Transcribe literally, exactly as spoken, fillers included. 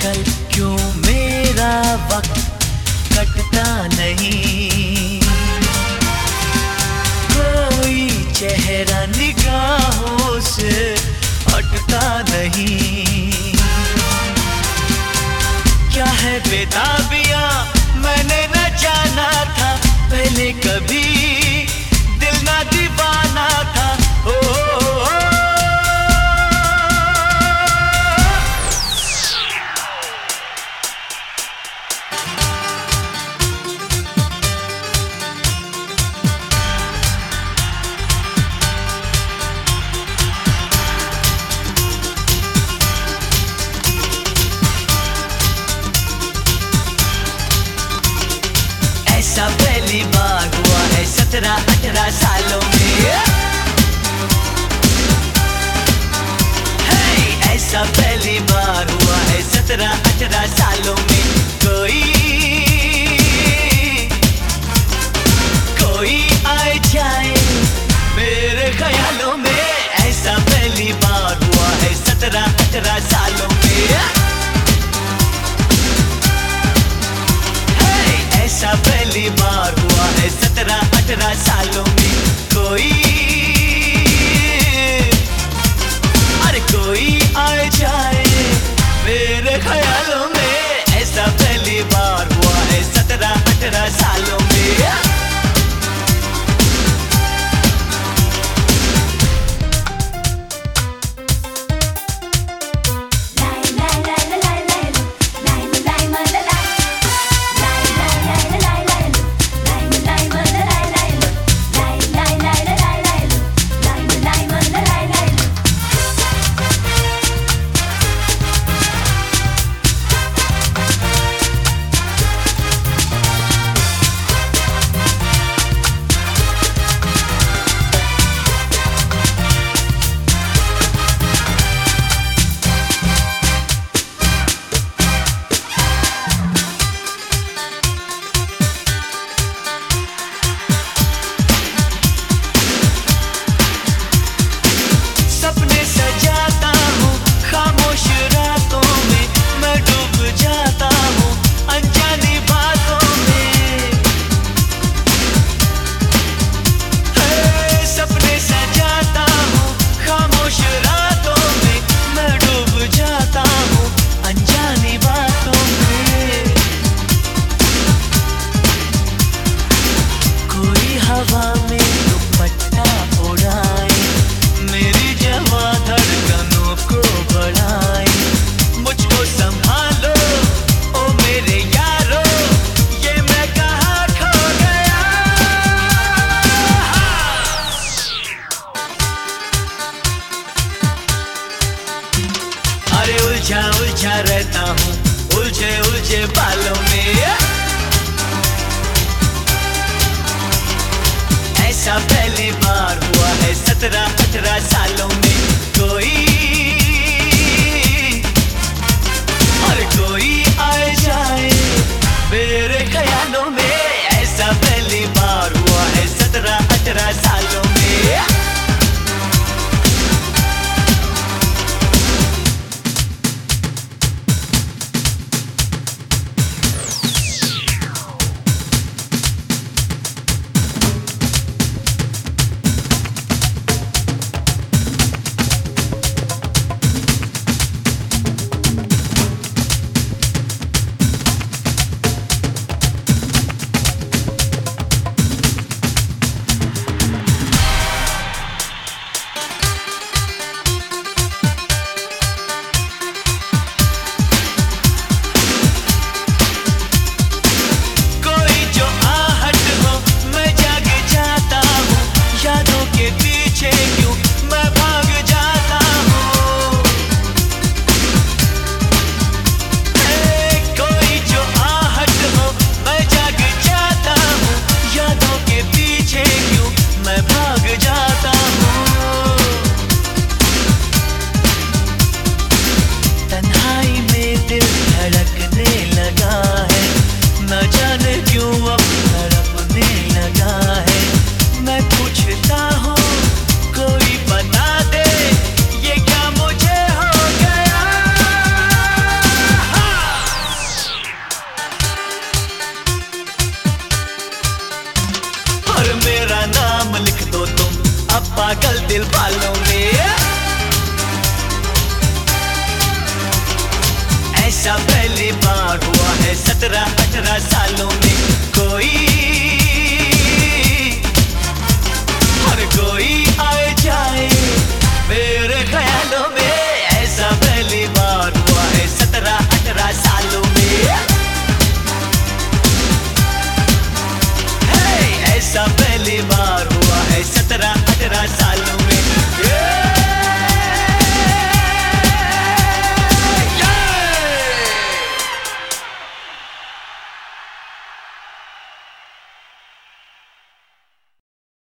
आजकल क्यों मेरा वक्त कटता नहीं, कोई चेहरा निगाहों से हटता नहीं। क्या है बेताबियां मैंने न जाना था, पहले कभी दिल ना दीवाना था। ओ, ओ, ओ, ओ ऐसा पहली बार हुआ है सत्रह अठारह सालों में। hey, ऐसा पहली बार हुआ है सत्रह अठारह सालों में। कोई कोई आए जाए मेरे ख्यालों में। ऐसा पहली बार हुआ है सत्रह अठारह सालों में। ऐसा पहली बार हुआ है सत्रह अठारह सालों में। कोई अरे कोई आए जाए मेरे ख्यालों में। ऐसा पहली बार हुआ है सत्रह अठारह सालों में। हवा में दुपट्टा उड़ाए, मेरी जवा धड़कनों को बढ़ाए। मुझको संभालो ओ मेरे यारो, ये मैं कहाँ खो गया। अरे उलझा उलझा रहता हूँ उलझे उलझे बालों में। ऐसा पहली बार हुआ है सत्रह अठारह सालों में। कोई और कोई आए जाए मेरे ख्यालों में। ऐसा पहली बार हुआ है सत्रह अठारह सालों में। पागल दिल वालों में। ऐसा पहली बार हुआ है, सत्रह